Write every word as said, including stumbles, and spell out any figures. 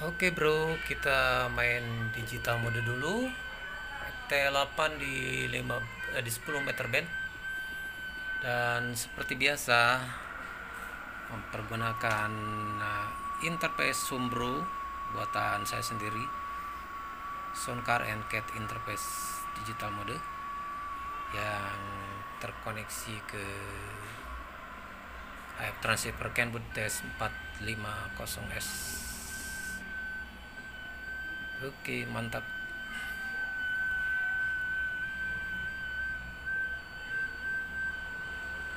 Oke bro, kita main digital mode dulu. T delapan di lima eh, di sepuluh meter band. Dan seperti biasa mempergunakan uh, interface Sumbro buatan saya sendiri. Soundcard and Cat interface digital mode yang terkoneksi ke I F transceiver Kenwood T S empat lima nol S. Oke, mantap.